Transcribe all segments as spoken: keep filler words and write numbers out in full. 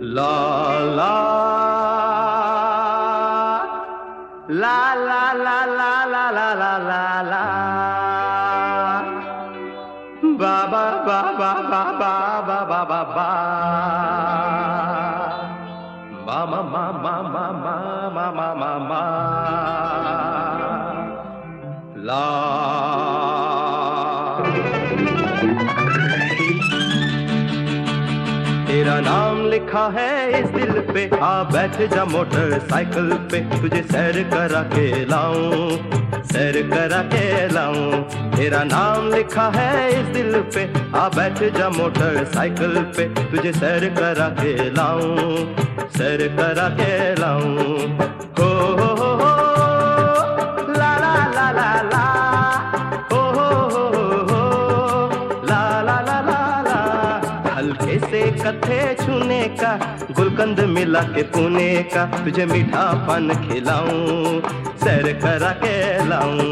ला ला ला ला ला ला ला ला ला ला ला बा बा बा बा बा बा बा बा बा बा मा मा मा मा मा मा मा मा मा ला। तेरा नाम लिखा है इस दिल पे, आ बैठ जा मोटरसाइकिल पे, तुझे सैर करा के लाऊं, सैर करा के लाऊं। तेरा नाम लिखा है इस दिल पे, आ बैठ जा मोटरसाइकिल पे, तुझे सैर करा के लाऊं, सैर करा के लाऊं। हो हो हो हो ला ला ला ला ला हो हो हो हो ला ला ला ला ला। हल्के से कथे छूने का, गुलकंद मिला के पुणे का, तुझे मीठा पान खिलाऊं, सैर करा के लाऊं।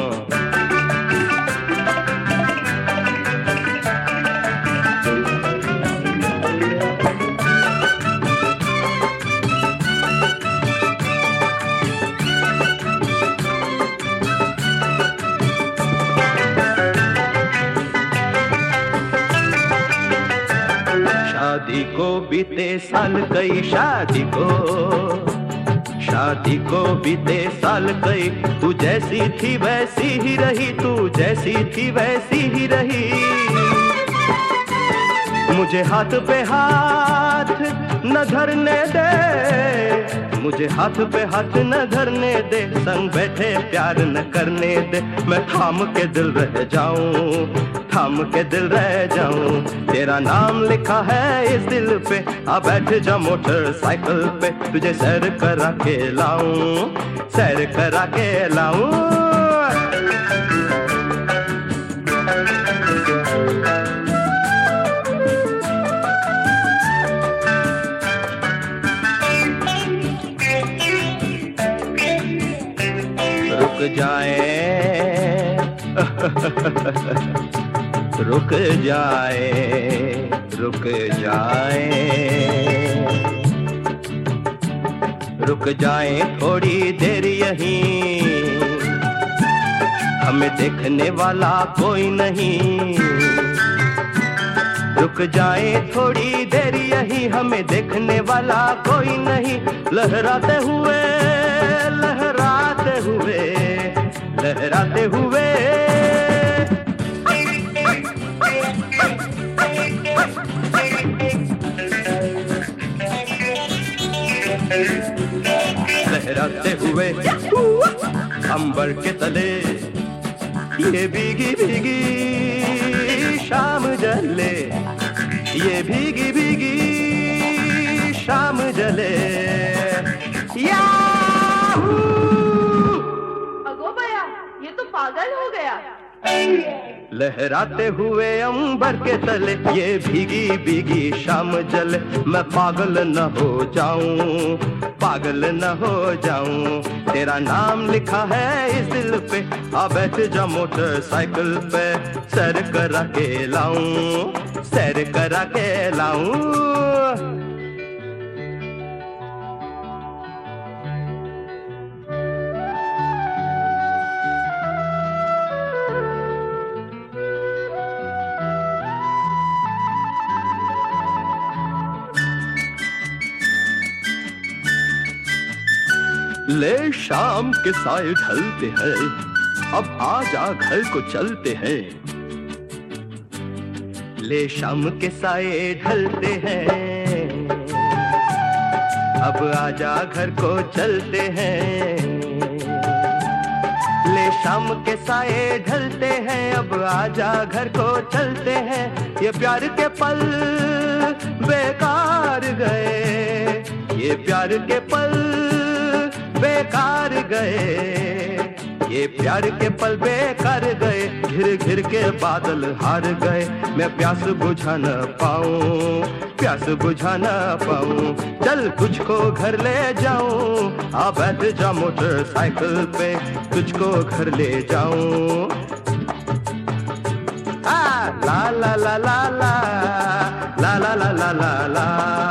शादी को बीते साल कई, शादी को शादी को बीते साल कई, तू जैसी थी वैसी ही रही, तू जैसी थी वैसी ही रही। मुझे हाथ पे हाथ न धरने दे, मुझे हाथ पे हाथ न धरने दे, संग बैठे प्यार न करने दे, मैं थाम के दिल रह जाऊं, थाम के दिल रह जाऊं। तेरा नाम लिखा है इस दिल पे, आ बैठ जा मोटरसाइकिल पे, तुझे सैर करा के लाऊं, सैर करा के लाऊं। रुक जाए रुक जाए रुक जाए रुक जाए थोड़ी देर यहीं, हमें देखने वाला कोई नहीं। रुक जाए थोड़ी देर यहीं, हमें देखने वाला कोई नहीं। लहराते हुए लहराते हुए लहराते हुए लहराते हुए अंबर के तले, ये भीगी भीगी शाम जले, ये भीगी भीगी शाम जले। याहू! अगो भैया, ये तो पागल हो गया। लहराते हुए अंबर के तले, ये भीगी भीगी शाम जले, मैं पागल न हो जाऊं, पागल न हो जाऊं। तेरा नाम लिखा है इस दिल पे, आ बैठ जा मोटरसाइकिल पे, सैर करा के लाऊं, सैर करा के लाऊं। ले शाम के साए ढलते हैं, अब आजा घर को चलते हैं। ले शाम के साए ढलते हैं, अब आजा घर को चलते हैं। ले शाम के साए ढलते हैं, अब आजा घर को चलते हैं। ये प्यार के पल बेकार गए, ये प्यार के पल बेकार गए, ये प्यार के पल बेकार गए। घिर घिर के बादल हार गए, मैं प्यास बुझा न पाऊं, प्यास बुझा न पाऊं। चल तुझको घर ले जाऊं, आ बैठ जा मोटरसाइकिल पे, तुझको घर ले जाऊं। आ ला ला ला ला ला ला ला ला ला ला ला।